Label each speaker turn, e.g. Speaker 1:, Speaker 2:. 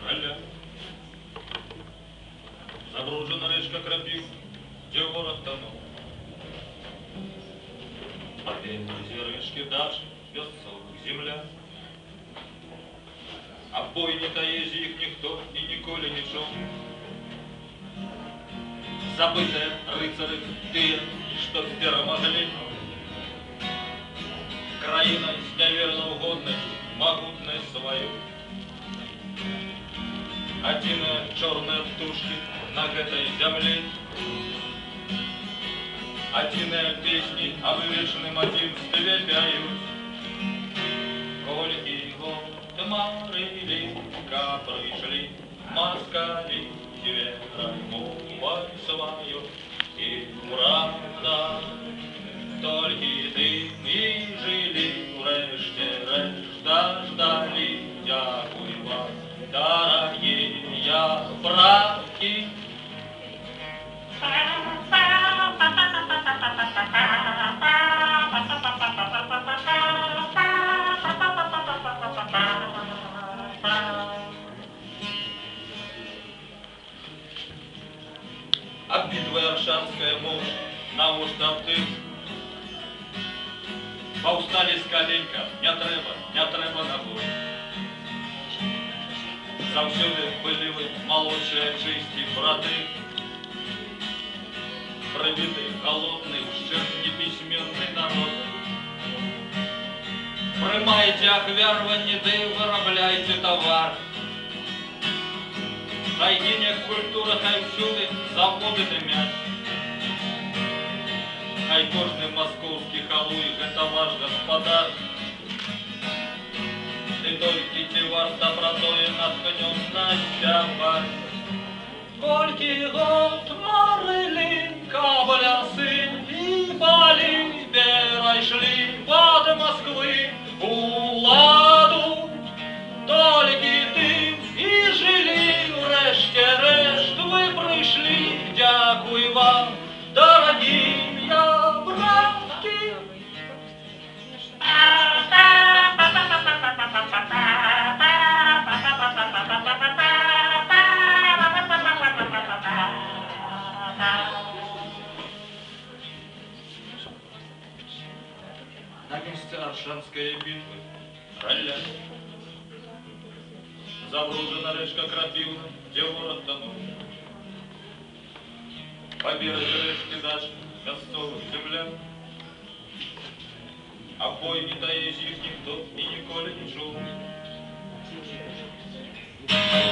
Speaker 1: Раля. Забруджена речка крапив, где ворог тонул. По березе речки дачи, песцовых земля. А в бойне таези их никто и николи не шел. Забытые рыцари те, что перемогли. Краина с неверно угодной, могутность свою. Одиные черные тушки на этой земле. Одиные песни об вечном одинстве пяют. Кольки год марили, как пришли москали, верой мовой свою и правда. Только ты и жили врешті решта ждали, дякую вас, дорогие братки. А битва Аршанская муж на остров ты. Повстали з каленька, не треба на бой. Завсюди были вы молодшие чисті брати. Пробитый, голодный, ущербный, письменный народ. Приймайте ахвярвання, да и виробляйте товар. Хай гине культура, хай всюди заводи димять. Хай кожний московський халуй, это ваш господар. И только тивар добротою наткнем настявать. Кольки год марили, каблясы и бали, верой шли под Москвы у ладу. Только ты и жили, врешті решт вы пришли, дякую вам, дорогие братки. На месте Аршанской битвы Раля. Забруджена речка Крапивна, где ворог тонул. По берегу речки дачи, песцовых земля. А в бойне таези их никто и николи не шел.